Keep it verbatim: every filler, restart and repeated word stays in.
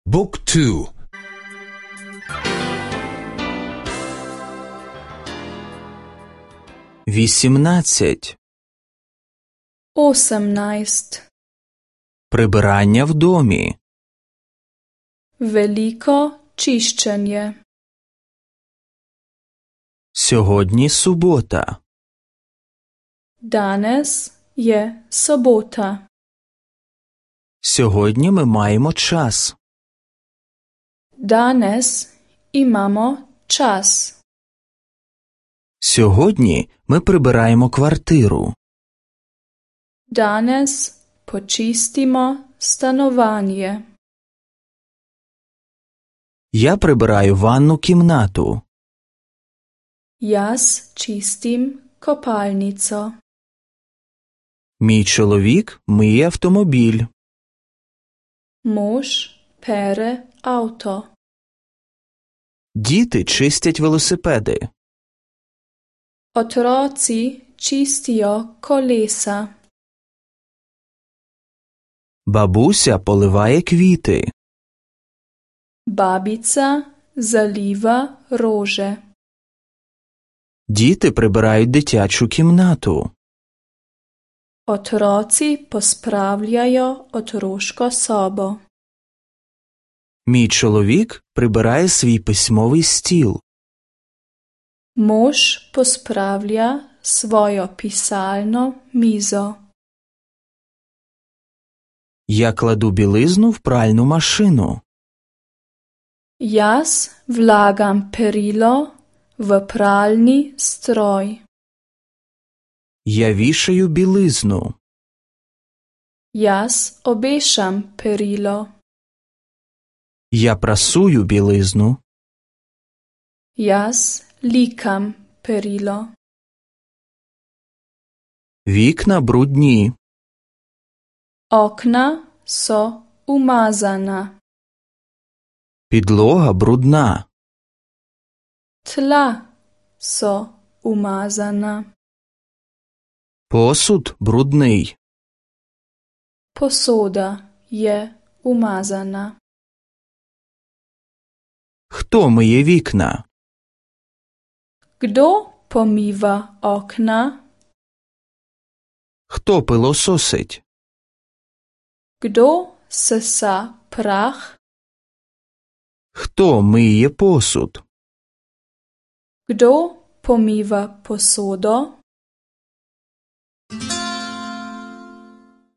Book two. Вісімнадцять. Osemnajst. Прибирання в домі. Veliko čiščenje. Сьогодні субота. Danes je sobota. Сьогодні ми маємо час. Danes imamo čas. Сьогодні ми прибираємо квартиру. Danes počistimo stanovanje. Я прибираю ванну кімнату. Jaz čistim kopalnico. Мій чоловік миє автомобіль. Mož pere avto. Діти чистять велосипеди. Otroci čistijo kolesa. Бабуся поливає квіти. Babica zaliva rože. Діти прибирають дитячу кімнату. Otroci pospravljajo otroško sobo. Мій чоловік прибирає свій письмовий стіл. Mož pospravlja svojo pisalno mizo. Я кладу білизну в пральну машину. Jaz vlagam perilo v pralni stroj. Я вішаю білизну. Jaz obešam perilo. Я прасую білизну. Jaz likam perilo. Вікна брудні. Okna so umazana. Підлога брудна. Tla so umazana. Посуд брудний. Posoda je umazana. Хто миє вікна? Kdo pomiva okna? Хто пилососить? Kdo sesa prah? Хто миє посуд? Kdo pomiva posodo?